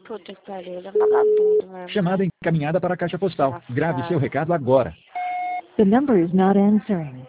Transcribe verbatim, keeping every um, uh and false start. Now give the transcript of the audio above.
Puta que pariu, ele é vagabundo mesmo. Chamada encaminhada para a caixa postal. Grave seu recado agora. The number is not answering.